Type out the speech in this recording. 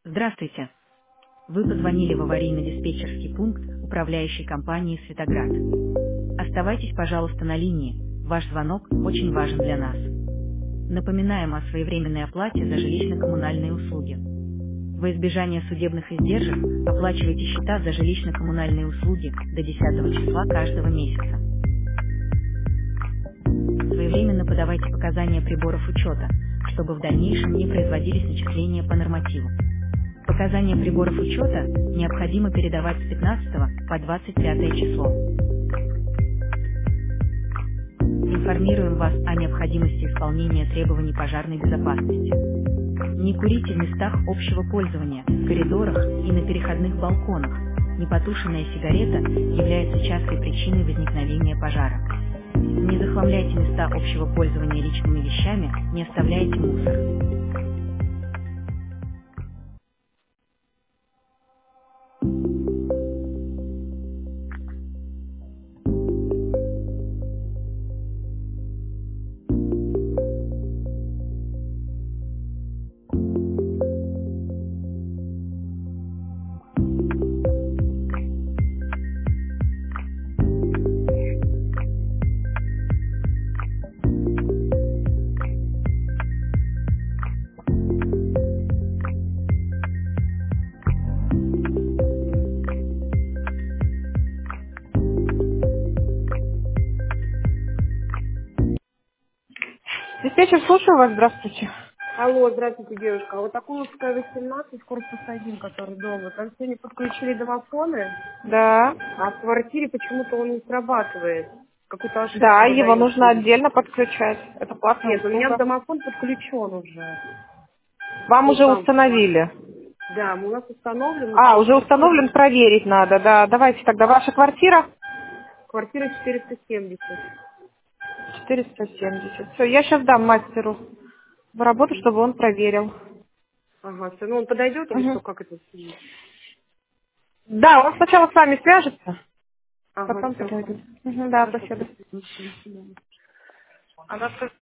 Здравствуйте. Вы позвонили в аварийно-диспетчерский пункт управляющей компании «Светоград». Оставайтесь, пожалуйста, на линии. Ваш звонок очень важен для нас. Напоминаем о своевременной оплате за жилищно-коммунальные услуги. Во избежание судебных издержек оплачивайте счета за жилищно-коммунальные услуги до 10 числа каждого месяца. Своевременно подавайте показания приборов учета, чтобы в дальнейшем не производились начисления по нормативу. Показания приборов учета необходимо передавать с 15 по 25 число. Информируем вас о необходимости исполнения требований пожарной безопасности. Не курите в местах общего пользования, в коридорах и на переходных балконах. Непотушенная сигарета является частой причиной возникновения пожара. Не захламляйте места общего пользования личными вещами, не оставляйте мусор. Диспетчер, слушаю вас, здравствуйте. Алло, здравствуйте, девушка. А вот Акуловская 18, корпус 1, который дома, там сегодня подключили домофоны, Да. а в квартире почему-то он не срабатывает. Какую-то ошибку Да, его выдает. нужно отдельно подключать. Это платная Нет, у меня услуга. домофон подключен уже. Вам Ну уже там, установили. да, у нас установлен, но А, там в уже квартире, установлен, проверить надо, да. Давайте тогда ваша квартира. квартира 470. 470. Все, я сейчас дам мастеру в работу, чтобы он проверил. Ага, все, ну он подойдет или что, Мгм. как это? Да, он сначала с вами свяжется, Ага, потом все, подойдет. Мгм, да, хорошо, спасибо. спасибо. До свидания. Она